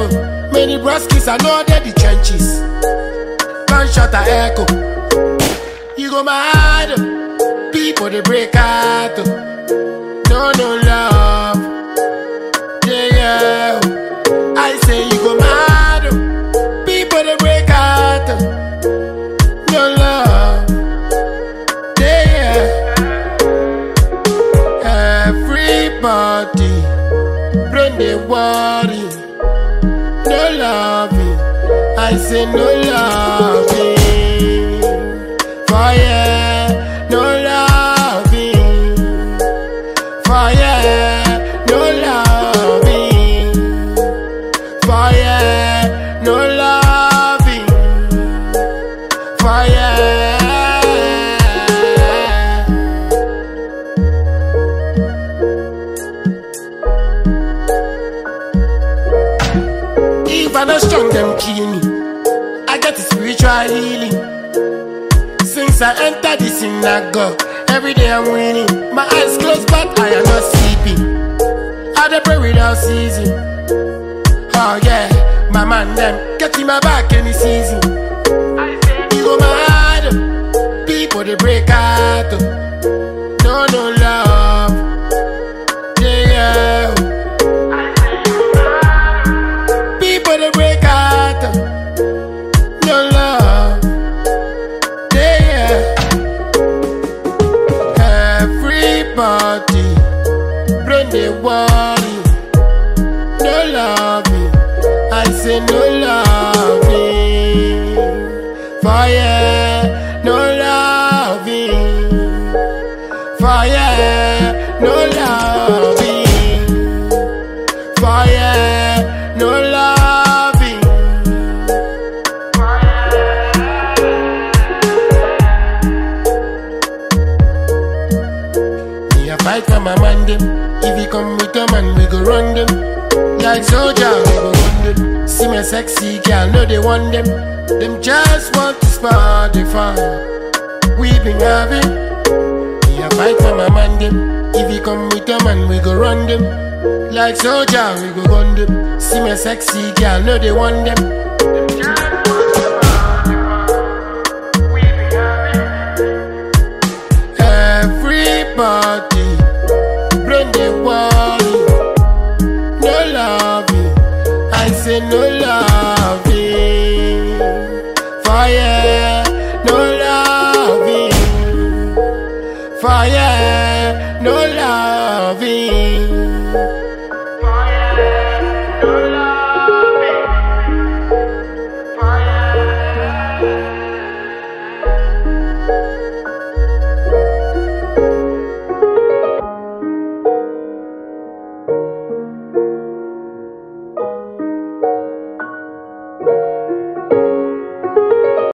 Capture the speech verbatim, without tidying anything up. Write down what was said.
level. Many broskies I know they're the trenches. Gunshot a echo. You go mad. People they break out. No, no love. Yeah, yeah. I say you go mad. People they break out. No love. Yeah, yeah. Everybody brain they worry. No loving. I say no loving. Fire, no loving. Fire, no loving. Fire, no loving. Fire. If I'm not strong, them kill me. I get a spiritual healing. Since I entered the synagogue, every day I'm winning. My eyes closed, but I am not sleeping. I dey pray without ceasing. Oh yeah, my man them getting my back any season. You go mad, people they break out. No, no love. Yeah, yeah. People they break out. No love. Everybody brain they worry. No loving. I say no loving. Fire, no loving. Fire, no loving. Fire, no loving. Me a fight for my man them. If you come with a man, we go run them. Like soldier, we go run them. See me sexy girl, know they want them. Them just want to spar the fire. We been having. Me a fight for my man them. If you come with a man, we go run them. Like soldier, we go run them. See me sexy girl, know they want them. Them just want to spar the fire. We been having. Everybody brain they worry. No loving. I say no loving. Fire, no loving. Fire, no loving.